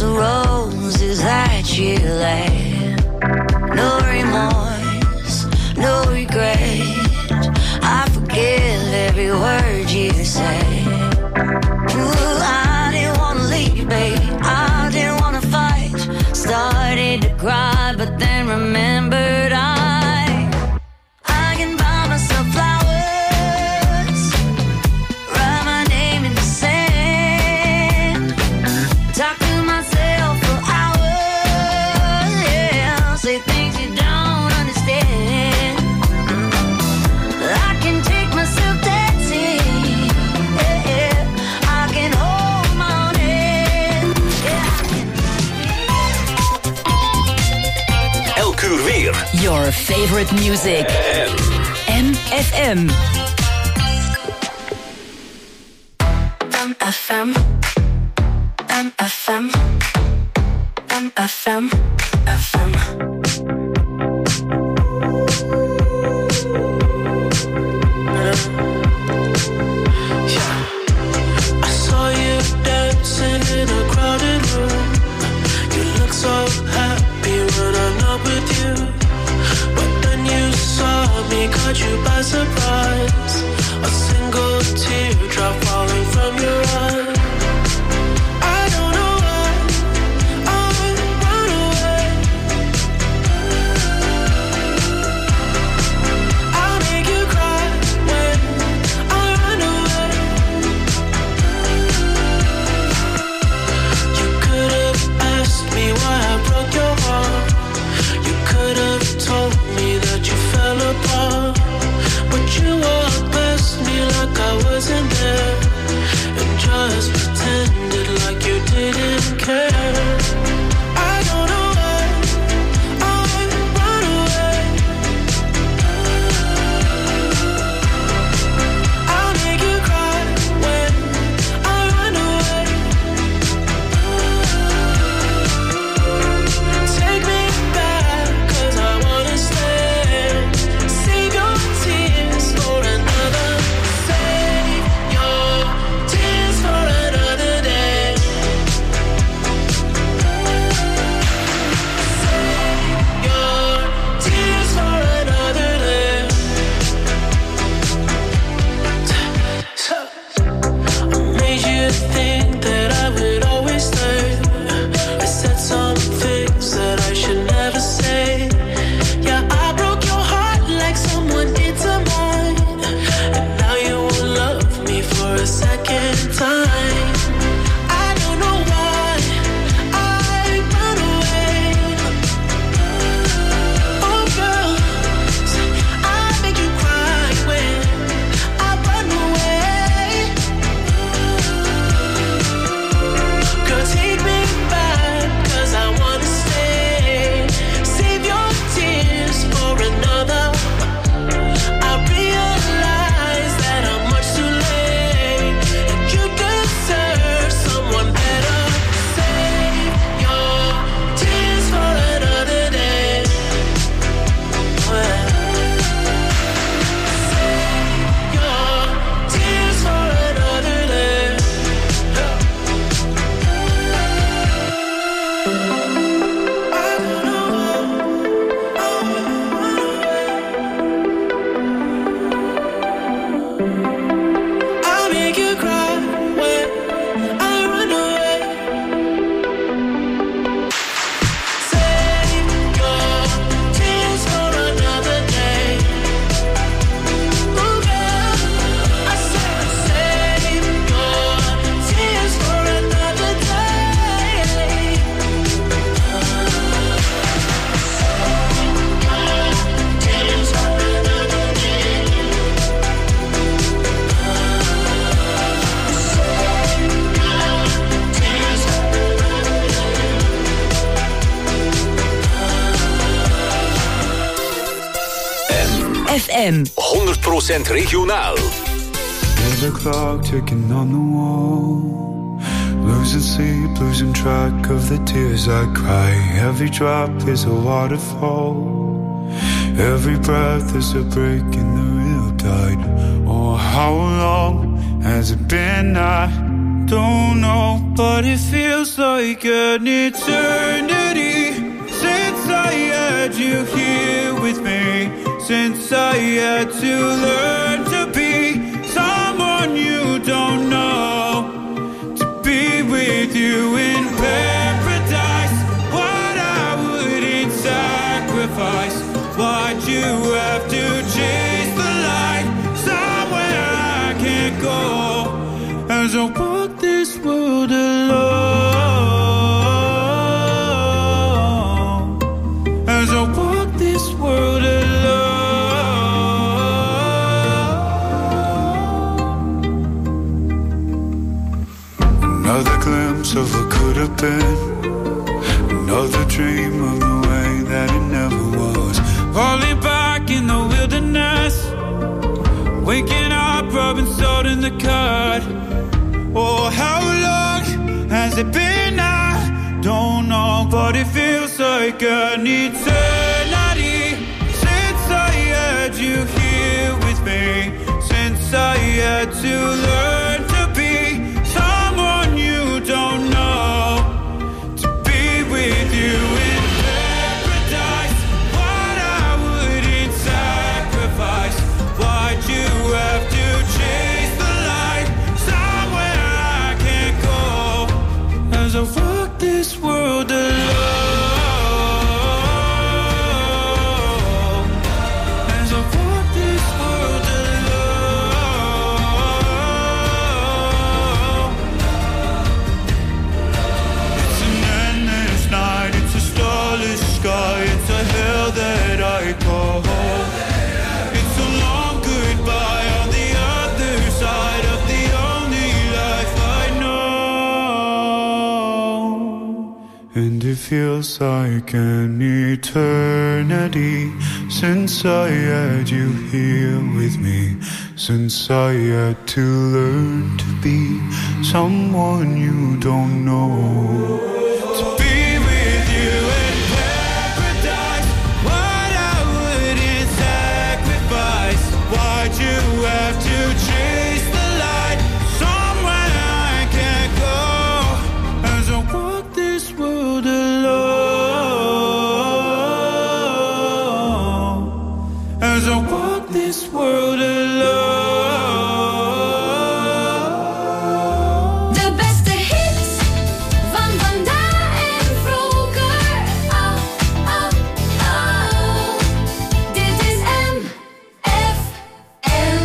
the roses that you laid. No remorse, no regret. I forgive every word you say. Ooh, I didn't wanna leave, babe. I didn't wanna fight. Started to cry, but then remembered I can buy myself flowers, write my name in the sand, talk to myself for hours, yeah, say things you don't understand. I can take myself dancing, yeah, I can hold my own hand, yeah. Elk uur weer. Your favorite music. MFM. MFM. MFM. MFM. FM. I saw you dancing in a crowded room. You look so happy when I'm not with you. But then you saw me, caught you by surprise. A single teardrop falling from your eye. I don't know why I run away. I'll make you cry when I run away. You could have asked me why I broke your heart. You could have told me that you fell apart. But you walked past me like I wasn't there, and just pretended like you didn't care. I don't know why I run away. I'll make you cry when I run away. Take me back, 'cause I wanna stay. Save your tears for another. Save your tears for another day. Save your tears for another day. I made you think that I would always stay. I said some things that I should never say. Yeah, I broke your heart like someone did to mine. And now you will love me for a second time. I don't know why I run away. Oh girl, I make you cry when I run away. Girl, take me back, 'cause I wanna stay. Save your tears for another. I realize that I'm much too late, and you deserve someone better. Save your tears for another day. Save your tears for another day. I don't know why I run away. I'll make you cry when I run away. Save your tears for another day. Ooh, girl, I said save your tears for another day. Tears for another day. FM. 100% regionaal. Hear the clock ticking on the wall. Losing sleep, losing track of the tears I cry. Every drop is a waterfall. Every breath is a break in the real tide. Oh, how long has it been? I don't know, but it feels like an eternity since I had you here with me, since I had to learn to be someone you don't know, to be with you in paradise. What I wouldn't sacrifice, why'd you have to chase the light somewhere I can't go, as I walk this world alone, as I walk this world alone. Another glimpse of what could have been, another dream of the way that it never was. Falling back in the wilderness, waking up, rubbing salt in the cut. Oh, how long has it been? I don't know, but it feels like an eternity since I had you here with me, since I had to learn to be someone you don't know, to be with you in paradise. What I wouldn't sacrifice, why'd you have to chase the light somewhere I can't go, as I walk this world alone, as I walk this world alone. It's an endless night, it's a starless sky, it's a hell that I call home. It's a long goodbye on the other side of the only life I know. And it feels like an eternity since I had you here with me, since I had to learn to be someone you don't know, to be with you in paradise. What I wouldn't sacrifice, why'd you have to chase the light somewhere I can't go, as I walk this world alone, as I walk this world alone. De beste hits van vandaag en vroeger. Oh, oh, oh. Dit is MFM.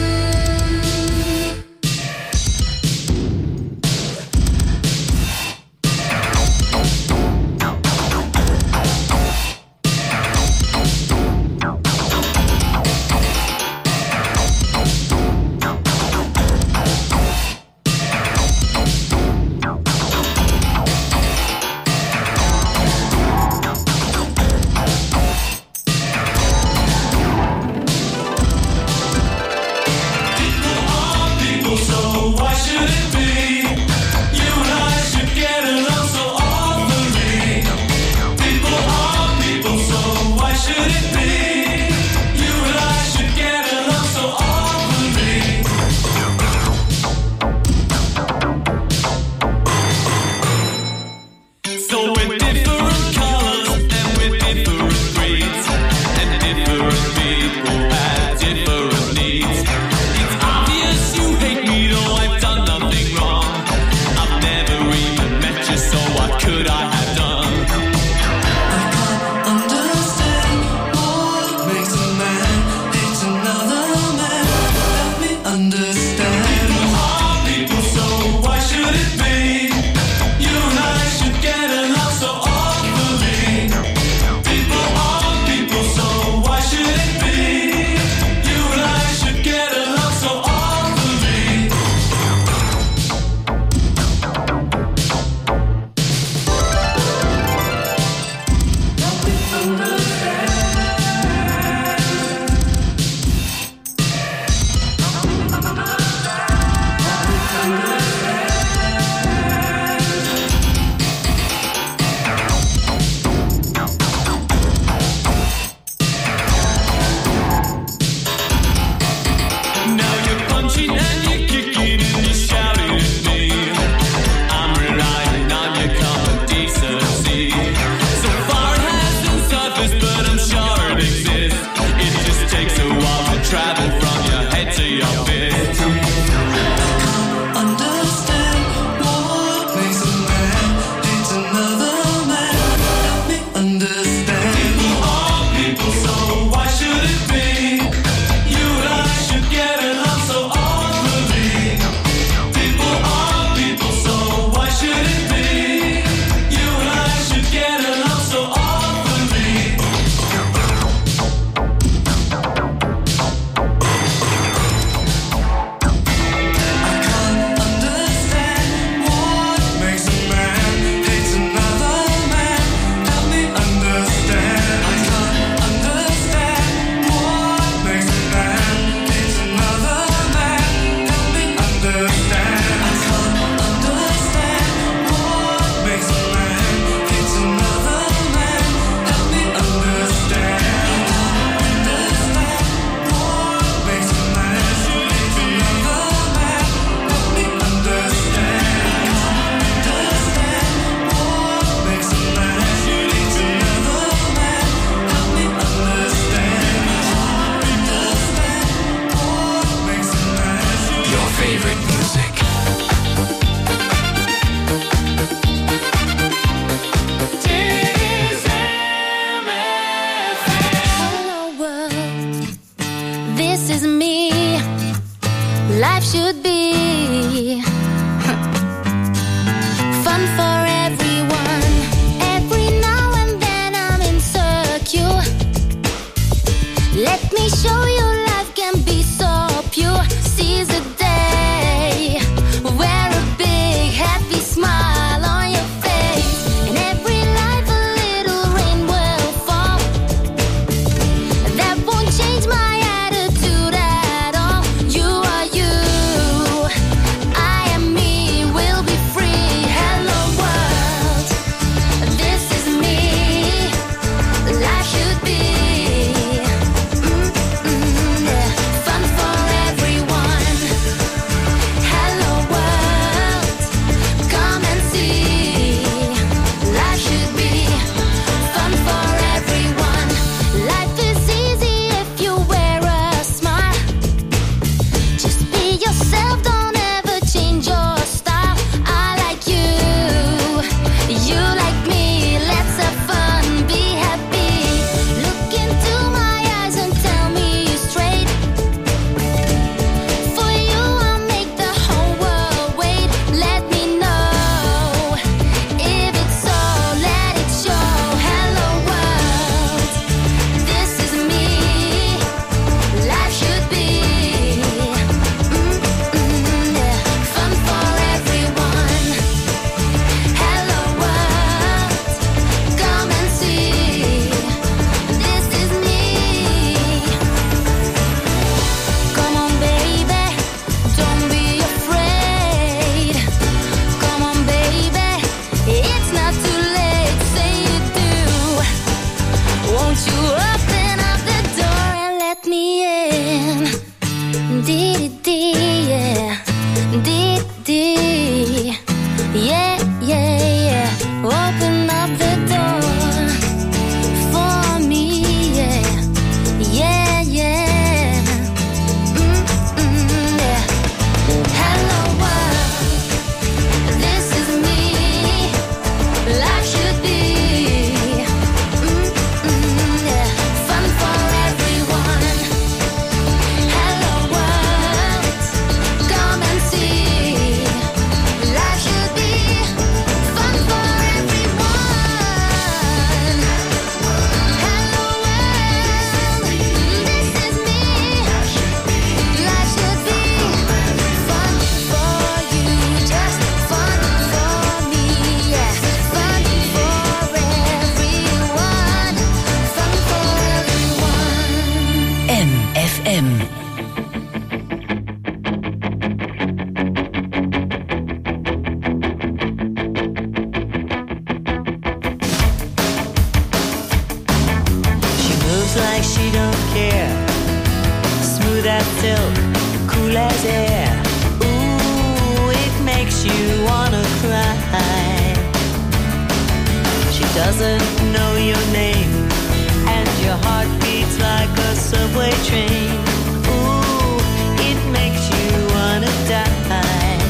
doesn't know your name, and your heart beats like a subway train. Ooh, it makes you wanna die.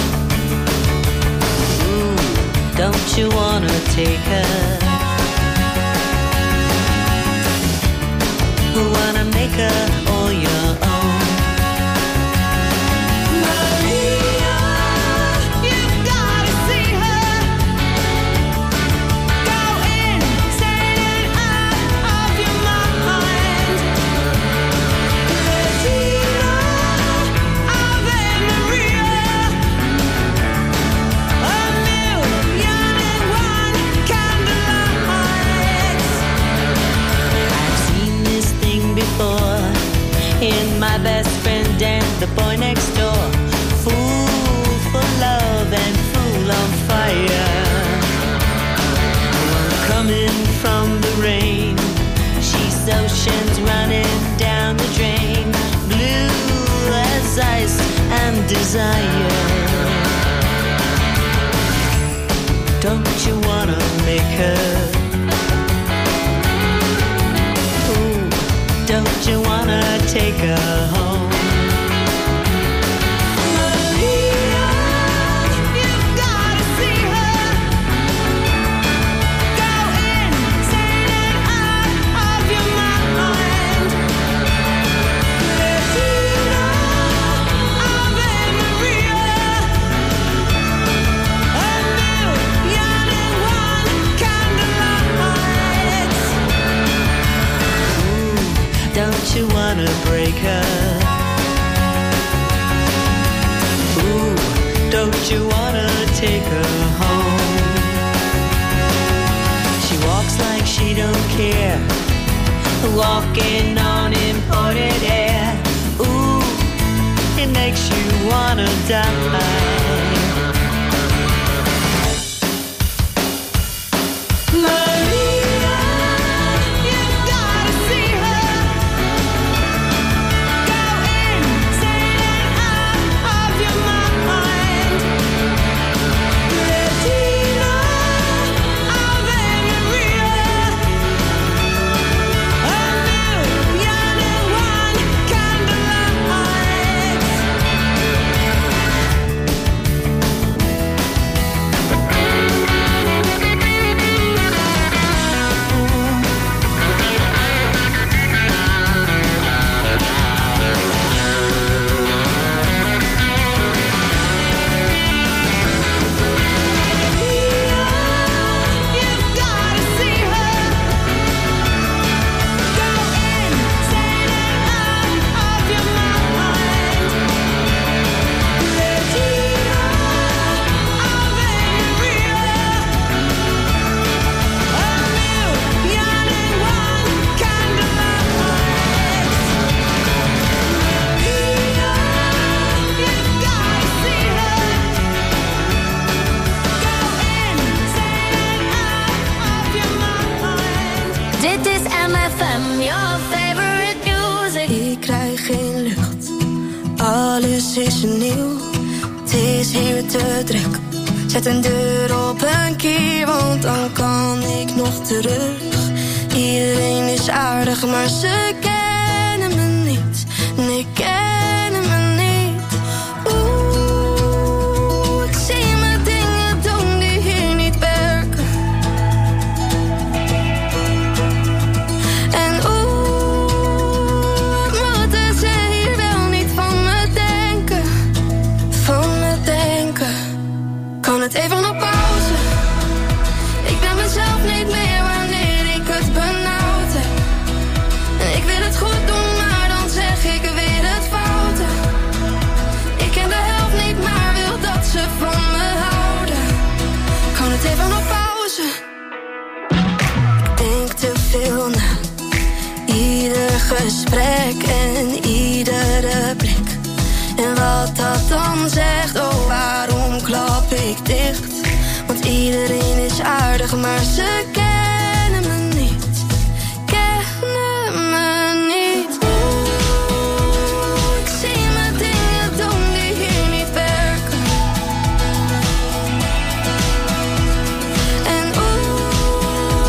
Ooh, don't you wanna take her? Wanna make her all your own. Maria, you've gotta see her. Go insane and out of your mind. Regina, Ave Maria. A million and one candlelights. I've seen this thing before in my best friend and the boy next door. Fool for love and fool on fire. One coming from the rain, she's oceans running down the drain. Blue as ice and desire. Don't you wanna make her? Don't you wanna take her home? Maria, you've gotta see her. Go insane and out of your mind. Regina, Ave Maria. A million and one candlelights. Don't you wanna break her? Ooh, don't you wanna take her home? She walks like she don't care, walking on imported air. Ooh, it makes you wanna die. Maria, you've gotta see her. Go insane and out of your mind. Regina, Ave Maria. A million and one candlelights. You've gotta see her. Go insane and out of your mind. Regina, Ave Maria. A million and one candlelights. Maria, you've gotta see her. Go insane and out of your mind. Dit is MFM, your favorite music. Ik krijg geen lucht, alles is nieuw. Het is hier te druk. Zet een deur op een kier, want dan kan ik nog terug. Iedereen is aardig, maar ze kennen me niet. Nee, kennen me niet. Oeh, ik zie me dingen doen die hier niet werken. En oeh, moeten ze hier wel niet van me denken? Van me denken. Kan het even op pauze? Ik ben mezelf niet meer wanneer ik het benauwd heb. En ik wil het goed doen, maar dan zeg ik weer het foute. Ik ken de helft niet, maar wil dat ze van me houden. Kan het even op pauze? Ik denk te veel na. Ieder gesprek en iedere blik. En wat dat dan zegt, oh waarom klap ik dicht? Want iedereen is aardig, maar ze kennen me niet. Kennen me niet. Oeh, ik zie me dingen doen die hier niet werken. En oeh,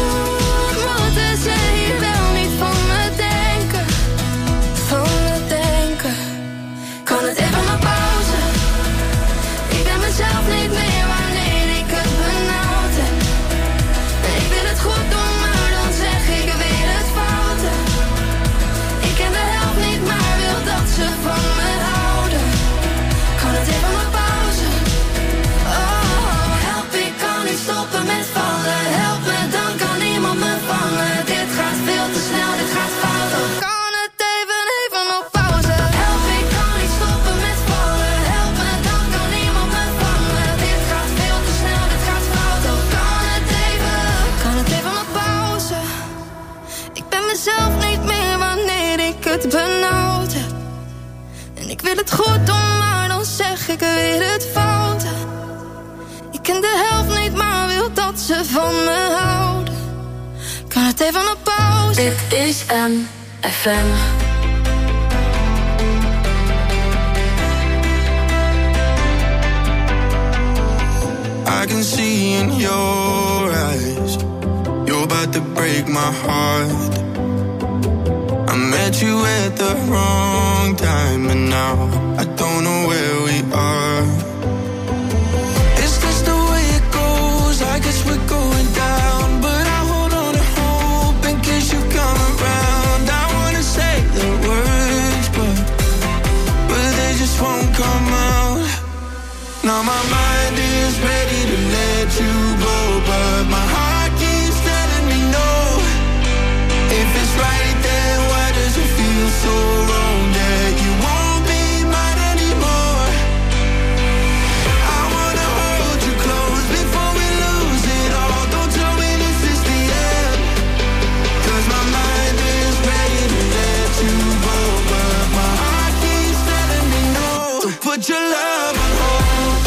ken de helft niet, maar wil dat ze van me houden. Kan het even op pauze? Dit is MFM. I can see in your eyes, you're about to break my heart. I met you at the wrong time, and now I don't know where we are. Is this the way it goes? I guess we're going down, but I hold on to hope in case you come around. I wanna say the words, but they just won't come out. Now my mind is ready to let you go, but my heart keeps telling me no. If it's right, then why does it feel so wrong that you won't be mine anymore? I wanna hold you close before we lose it all. Don't tell me this is the end, 'cause my mind is ready to let you go, but my heart keeps telling me no. So put your love on hold.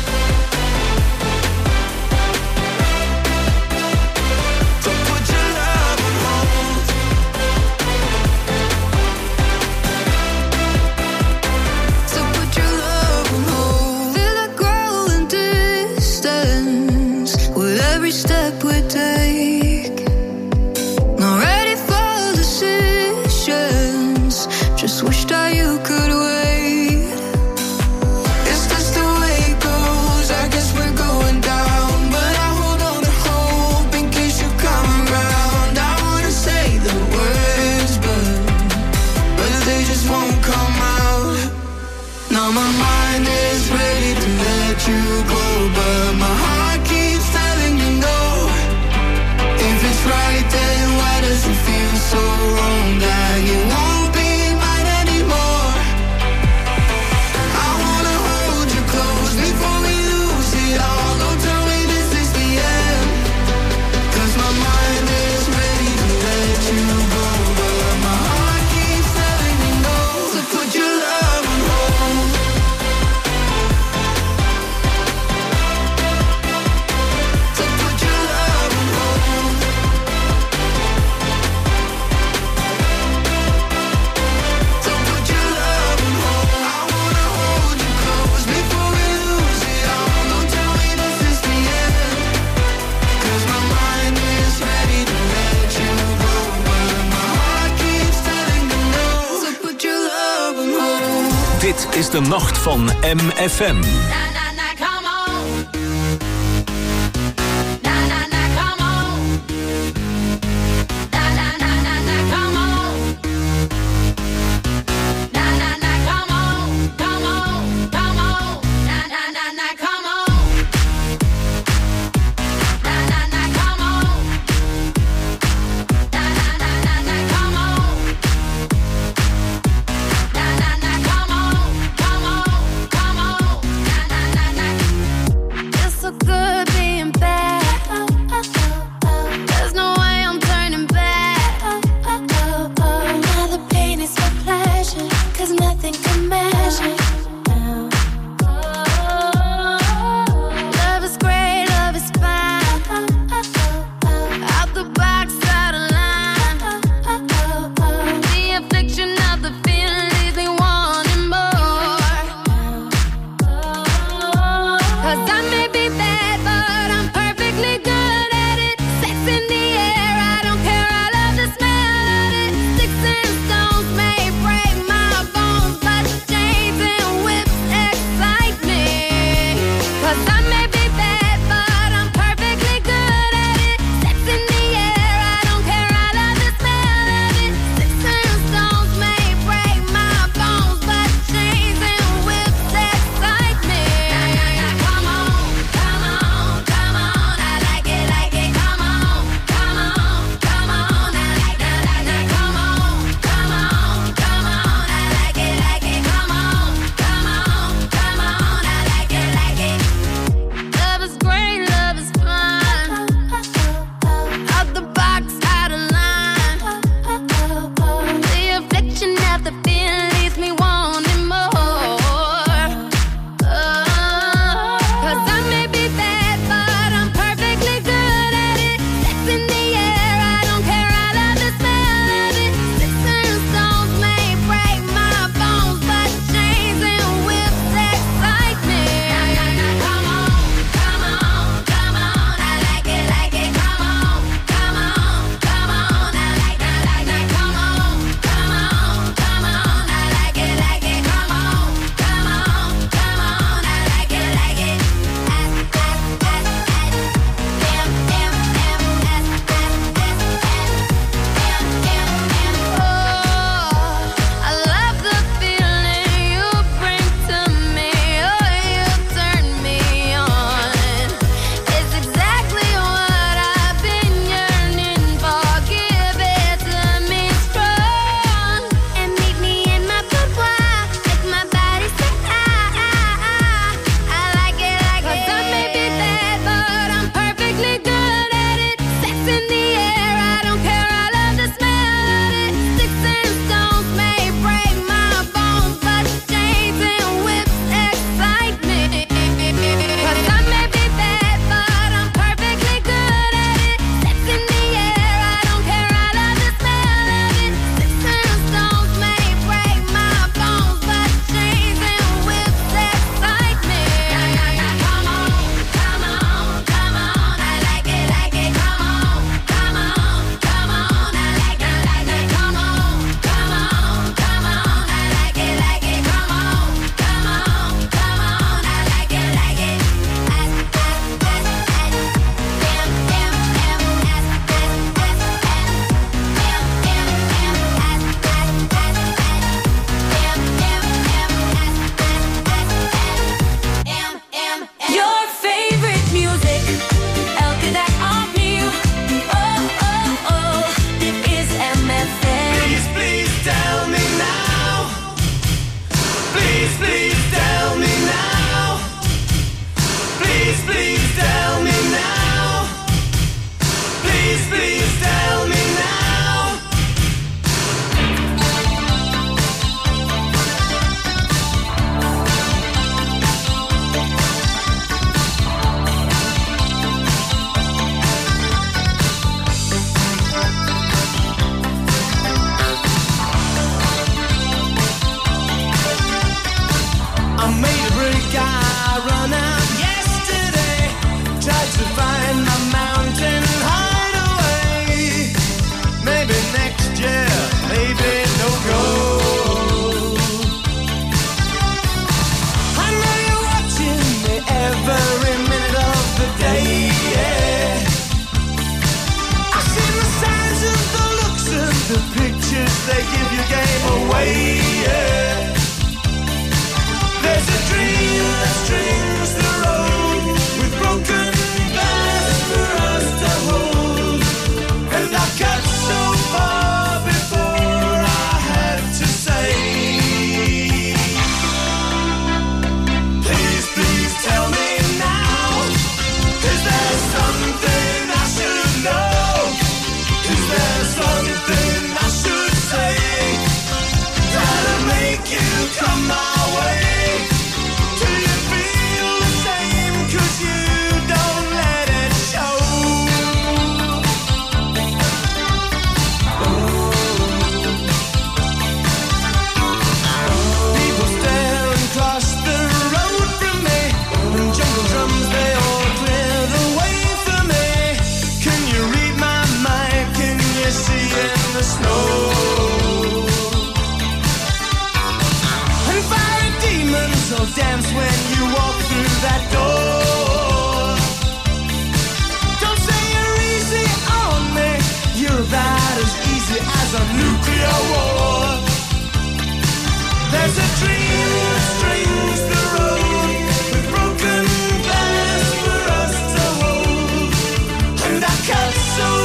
Step we take, not ready for decisions. Just wish that you could wait. Is this the way it goes? I guess we're going down, but I hold on to hope in case you come around. I wanna say the words, but they just won't come out. Now my mind is ready to let you go, but my heart keeps telling me no. If it's right, then why does it feel so wrong that you won't be mine anymore? I wanna hold you close before we lose it all. Don't tell me this is the end, 'cause my mind is ready to let you go, but my heart keeps telling me no. So put your love on hold. So put your love on hold. So put your love on hold. I wanna hold you close before we lose it all. Don't tell me this is the end, 'cause my mind is ready to let you go, but my heart keeps telling me no. So put your love on hold. Dit is de nacht van MFM. Come on.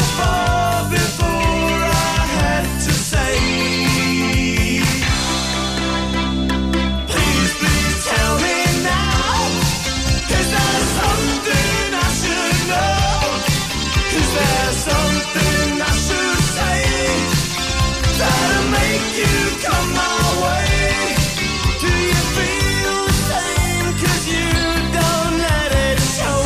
far before I had to say. Please, please tell me now. Is there something I should know? Is there something I should say that'll make you come my way? Do you feel the same? 'Cause you don't let it show.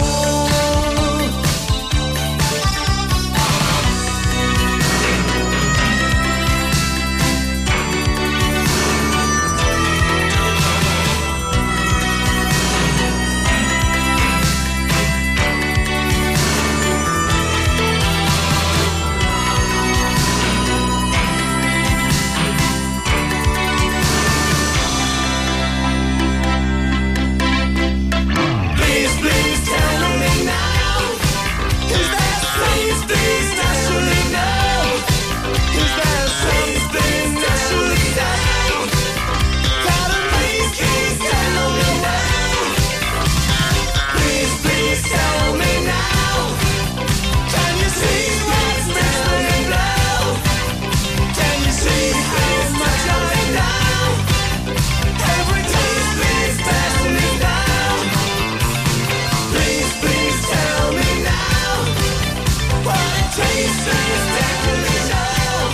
Please, please tell me now. Is there something I should know? Is there something I should say that'll make you stand on your way? Please, please tell me now. Can you see what's missing now? Can you see how much I lay down? Every time, please pass me down. Please, please tell me now. What it tastes is definitely so.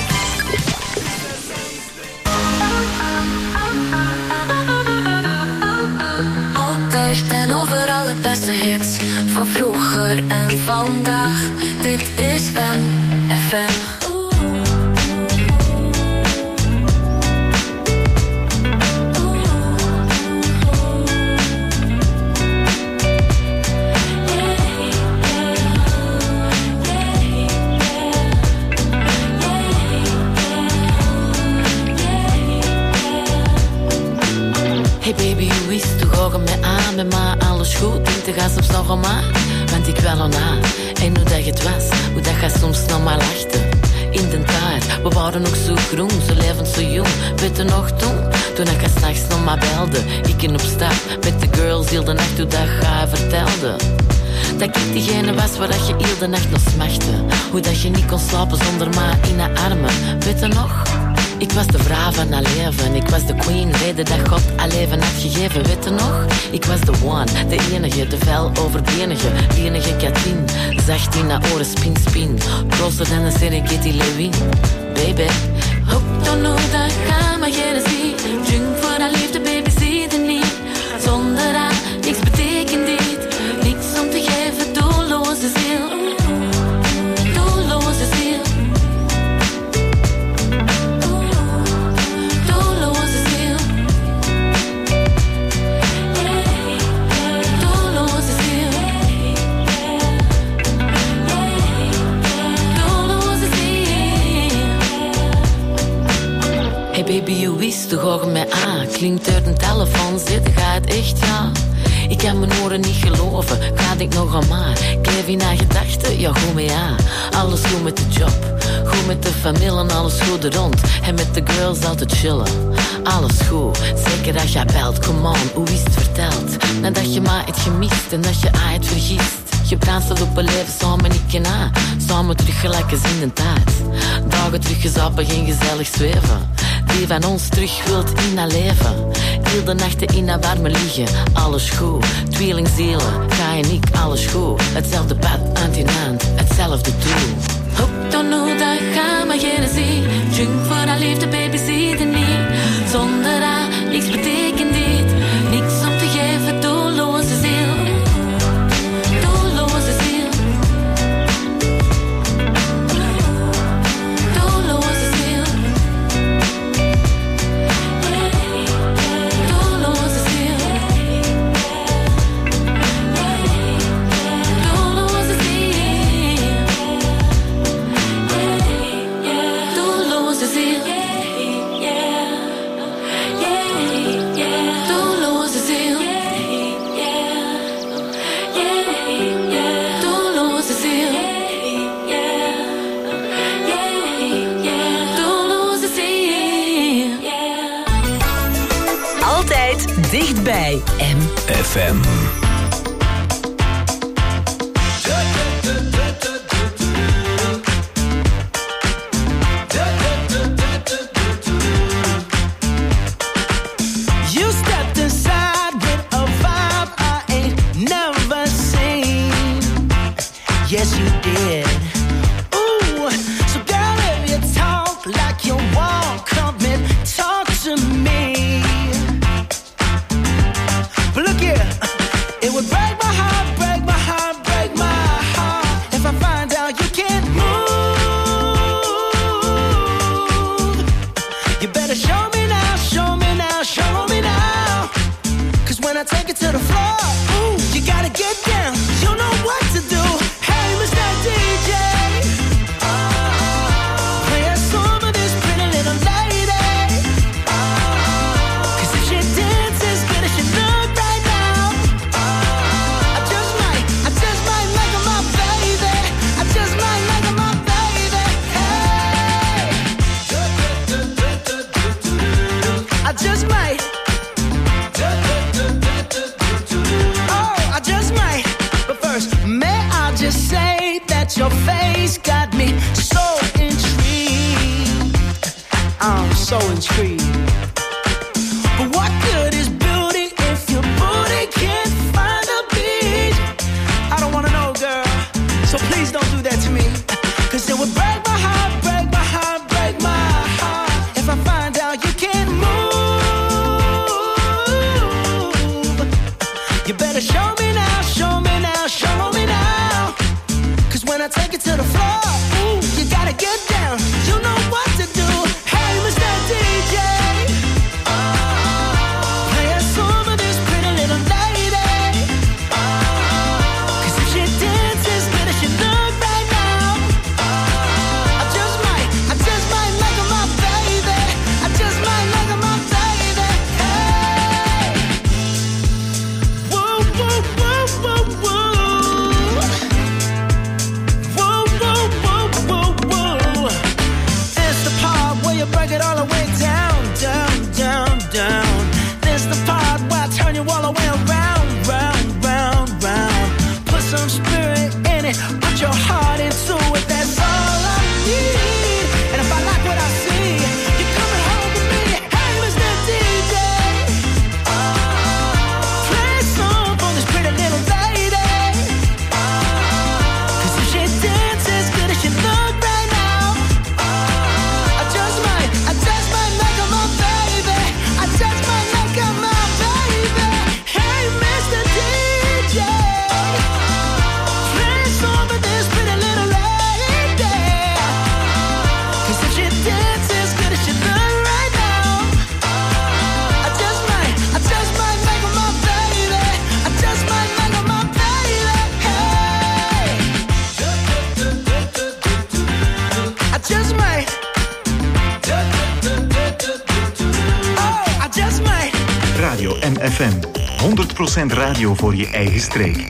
Altijd en overal het beste hits van vroeger en vandaag. Dit is MFM. Hey baby, hoe is het? Hoe gaat het met aan? Met mij alles goed? Denk te gaan soms nog om aan? Want ik wel aan. En hoe dat het was, hoe dat gaat soms nog maar lachten. In de tijd, we waren nog zo groen, zo levend, zo jong. Weet je nog toen ik haar s'nachts nog maar belde. Ik in op stap met de girls, heel de nacht hoe dat ga vertelde. Dat ik diegene was waar dat je heel de nacht nog smachtte. Hoe dat je niet kon slapen zonder mij in haar armen. Weet je nog? Ik was de vrouw van haar leven. Ik was de queen, reden dat God haar leven had gegeven. Weet je nog? Ik was de one, de enige, de vel overbenige, die enige Katrien. Zacht in haar oren, spin, spin. Closer dan een Serengeti Lewin. Baby, hooked on hoe dat gaat, maar geen zie. Jung voor haar liefde, baby, zie je niet. Zonder haar, niks betekent dit. Niks om te geven, doelloze ziel. Doelloze ziel. Doelloze ziel. Doelloze ziel. Doelloze ziel. Hey baby, hoe is het? Hoe gaat het met aan? Klinkt uit een telefoon, zit, gaat het echt, ja? Ik kan mijn oren niet geloven, ga ik nog aan maar. Ik leef in haar gedachten, ja goed mee aan. Alles goed met de job, goed met de familie en alles goed er rond. En met de girls altijd chillen, alles goed. Zeker als jij belt, come on, hoe is het verteld? Nadat je mij hebt gemist en dat je mij hebt vergist. Je brandstelt op een leven samen ik en aan. Samen terug gelijk als in de tijd. Dagen terug gezappen, geen gezellig zweven. Die van ons terug wilt in haar leven. Heel de nachten in haar warme liggen, alles goed. Tweelingzielen, ga en ik, alles goed. Hetzelfde pad, hand in hand, hetzelfde doel. Hooked on hoe dat gaat, maar geen zie. Junk voor haar liefde, baby, zie je niet. Zonder haar, niks betekent dit. Niks om te geven, doelloze ziel. Doelloze ziel. Doelloze ziel. Doelloze ziel. Doelloze ziel. Doelloze ziel. Dichtbij MFM. yes you did. Ooh, so girl, if you talk like you want, come and talk to me. But look here, it would break my heart, break my heart, break my heart if I find out you can't move. You better show me now, show me now, show me now. 'Cause when I take it to the floor, ooh, you gotta get down. You know what to do. Hey, Mr. DJ, play a song for this pretty little lady. 'Cause if she dances as good as she look right now, I just might make her my baby. I just might make her my baby. Hey, I just might. Oh, I just might. But first, may I just say that your face got me so intrigued. I'm so intrigued. But what good is beauty if your booty can't find a beat? I don't wanna know, girl, so please don't do that to me. 'Cause it would break my heart, break my heart, break my heart if I find out you can't move. You better show me now, show me now, show me now. 'Cause when I take it to the floor, ooh, you gotta get down. You know what to do. Hey, Mr. DJ, play a song for this pretty little lady. 'Cause if she dances as good as she look right now, I just might make her my baby. I just might make her my baby. Hey, whoa, whoa, whoa, whoa, whoa. Whoa, whoa, whoa, whoa, whoa. It's the part where you break it all the way down, down, down, down. This the part where I turn you all the way around, round, round, round. Put some spirit in it, put your heart into it. That's all I need. And if I like what I see, you're coming home with me. Hey, Mr. DJ, play a song for this pretty little lady. 'Cause if she dances as good as she look right now, I just might make her my baby. I just might make her my baby. Hey, Mr. DJ, play a song for this pretty little lady. 'Cause if she dances as good as she look right now, I just might make her my baby. I just might make her my baby. Hey, I just might. Oh, I just might. Radio MFM. 100% radio voor je eigen streek.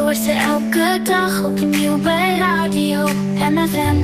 hoor ze elke dag opnieuw bij Radio MFM.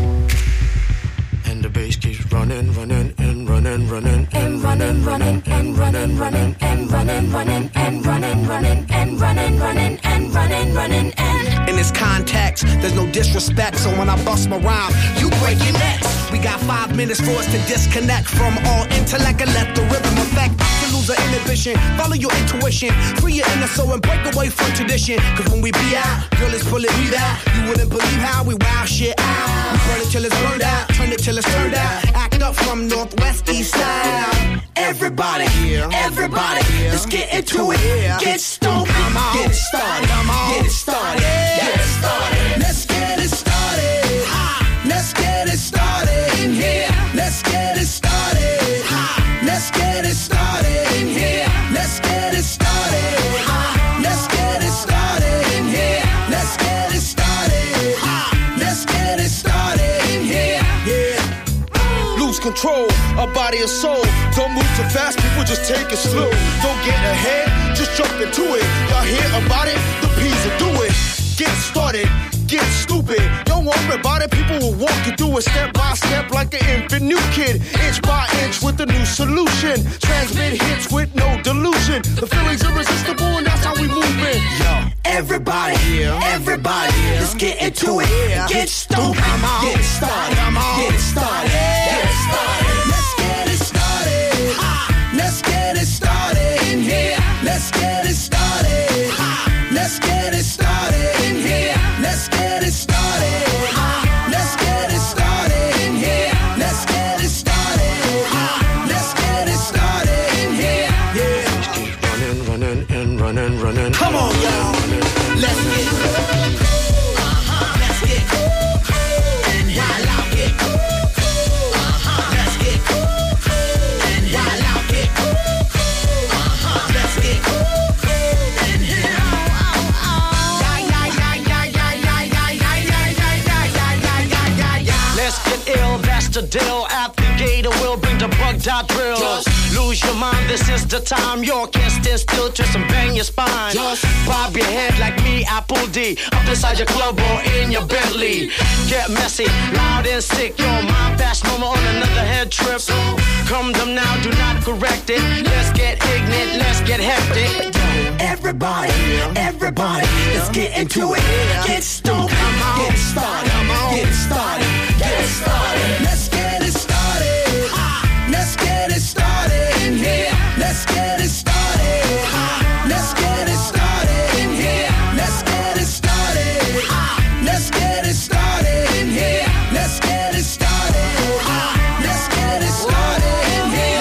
And the bass keeps running, running, and running, running, and running, running, and running, running, and running, running, and running, running, and running, running, and running, running, and. In this context, there's no disrespect, so when I bust my rhyme, you break your necks. We got 5 minutes for us to disconnect from all intellect and let the rhythm affect. To lose our inhibition, follow your intuition, free your inner soul and break away from tradition. Cause when we be out, girl, it's pulling me out. You wouldn't believe how we wow shit out. We burn it till it's burned out, turn it till it's turned out. Act up from Northwest East Side. Everybody, everybody, let's get into it. Get stoked, get it started, get it started, get it started. Let's get it started. Let's get it started in here. Let's get it started. Let's get it started in here. Let's get it started. Let's get it started in here. Let's get it started. Let's get it started in here. Yeah. Lose control of body and soul. Don't move too fast, people just take it slow. Don't get ahead, just jump into it. Y'all hear about it? The P's will do it. Get started. Get stupid, don't worry about it. People will walk you through it step by step like an infant new kid, inch by inch with a new solution. Transmit hits with no delusion. The feeling's irresistible and that's how we move it. Yo, everybody, everybody, let's get into it. Get stupid, get it started, get it started, get it started. Let's get it started. Let's get it started in here. Let's get it started. Let's get it started in here. Let's get it started. Let's get it started in here. Let's get it started. Let's get it started in here. Yeah. Just keep running, running, and running, running. Come on, y'all. Let's get let's get and while I get let's get and while I get let's get and here. Let's get ill, that's the deal. At the gate, we'll bring the bug-dot drill. Just lose your mind, this is the time. You can't stand still, twist and bang your spine. Just bob your head like me, Apple D. Up inside your club or in your Bentley. Get messy, loud and sick. Your mind fast, mama on another head trip. So come them now, do not correct it. Let's get ignorant, let's get hectic. Everybody, everybody, let's get into it. Get stoked, get it started, get it started, get it started. Let's get it started. Let's get it started in here. Let's get it started. Let's get it started in here. Let's get it started. Let's get it started in here. Let's get it started. Let's get it started in here.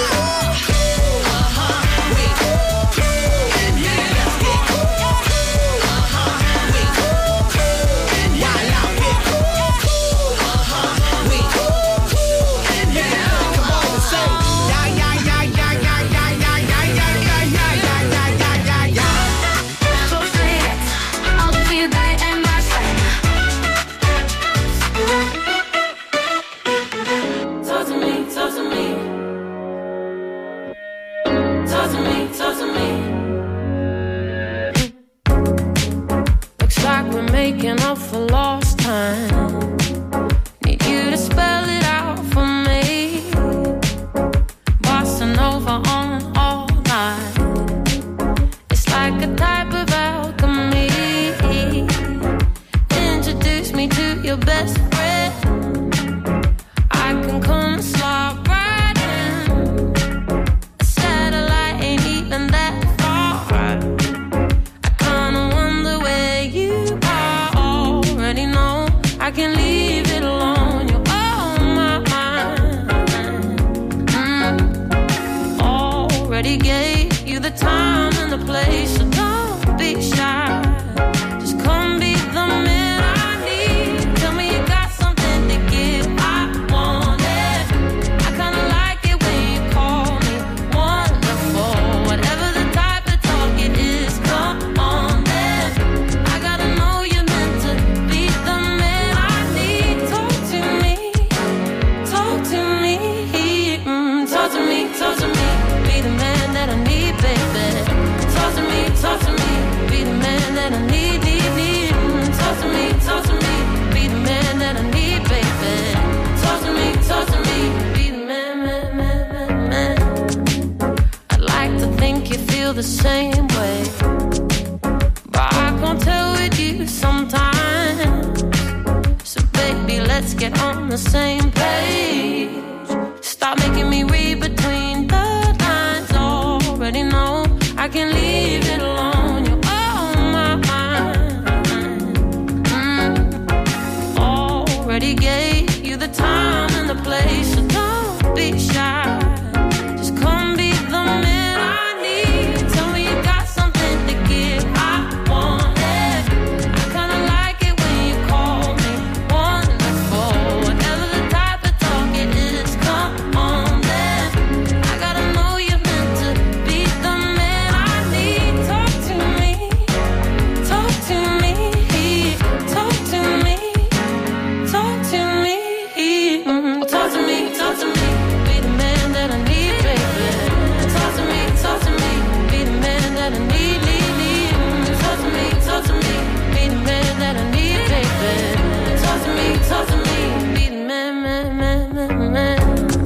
Making up for lost time. Need you to spell it out for me. Bossing over on all night. It's like a type of alchemy. Introduce me to your best friend. I can come and slide right in. A satellite ain't even that far. I kinda wonder where you already know I can leave it alone. You're on my mind. Already gave you the time and the place, so don't be shy. Just come be the man I need. Tell me you got something to give. I want it. I kinda like it when you call me wonderful. Whatever the type of talk it is, come on then. I gotta know you're meant to be the man I need. Talk to me, talk to me, talk to me, talk to me. Be the man that I need, baby. Talk to me, be the man that I need, the same way, but I can't tell with you sometimes. So baby, let's get on the same page. Stop making me read between the lines. Already know I can leave it alone. You're on my mind. Already gave you the time and the place, so don't be shy. Just come be the man I need. Tell me you got something to give. I want it. I kinda like it when you call me wonderful. Whatever the type of talk it is, come on then. I gotta know you're meant to be the man I need. Talk to me, talk to me, talk to me, talk to me, talk to me, talk to me. Be the man that I need, baby. Talk to me, be the man that I need, need. Talk to me, be the man that I need, baby. Talk to me, be the man, man.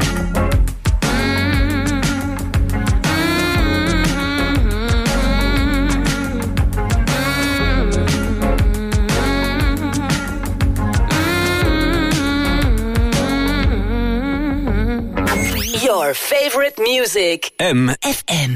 Your favorite music. MFM.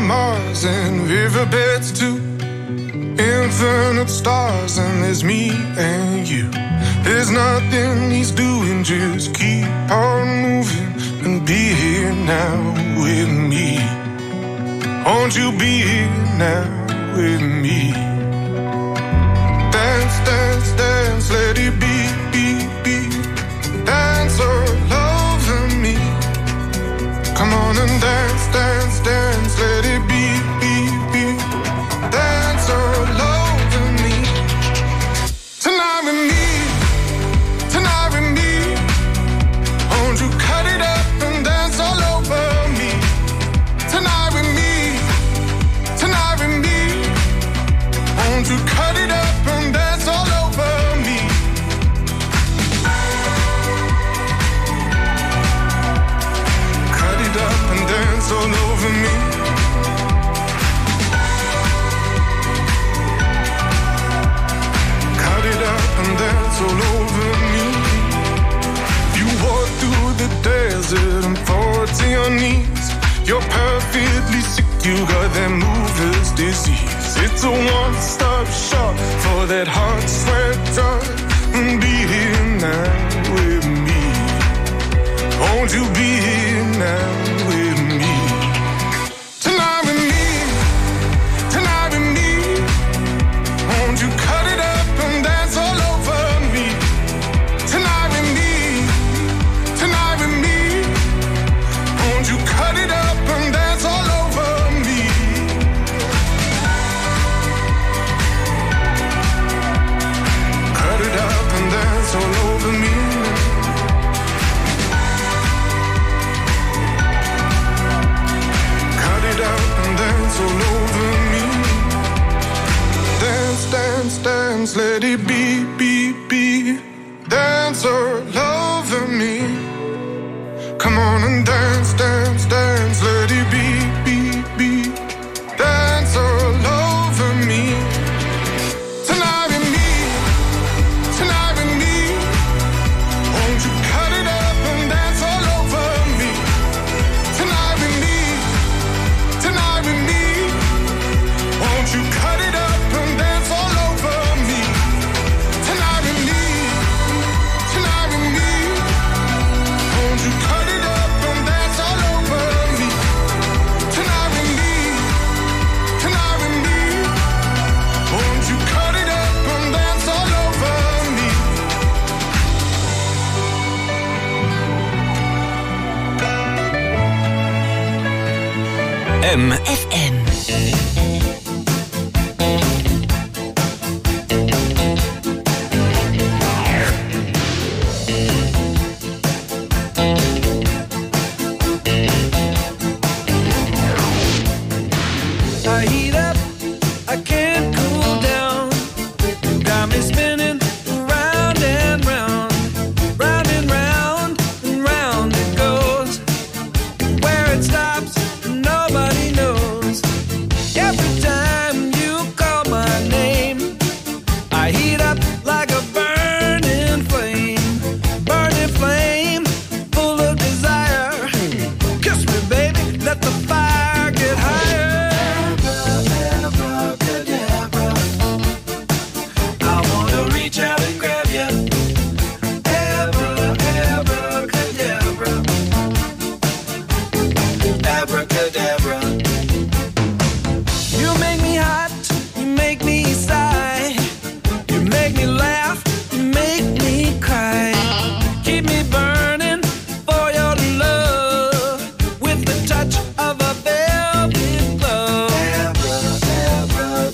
Mars and riverbeds too. Infinite stars and there's me and you. There's nothing he's doing, just keep on moving and be here now with me. Won't you be here now with me? Dance, dance, dance, let it be, be, be. Dance all over me. Come on and dance, dance, dance, let it be, be, be. Dance all over me. Tonight with me, tonight with me. Won't you cut it up and dance all over me? Tonight with me, tonight with me. Won't you cut it up and dance all over me? Cut it up and dance all over me. Cut it up and dance all over me. You walk through the desert and fall to your knees. You're perfectly sick, you got that mover's disease. It's a one-stop shop for that hot sweat drug. Be here now with me. Won't you be here now with me? Tonight with me, tonight with me. Won't you cut it up and dance all over me? Tonight with me, tonight with me. Won't you cut it up and dance all over me? Cut it up and dance all over me. Cut it up and dance all over me. Dance, dance, dance, let it be, be, be. Dance all over me. Come on and dance, dance, dance, let it be, be, be. Dance all over me. Tonight with me, tonight with me. Won't you cut it up and dance all over me? Tonight with me, tonight with me. Won't you cut it up and dance all over me? Tonight with me, tonight with me. Won't you cut it up and dance all over me? Tonight with me, tonight with me. Won't you cut it up and dance all over me?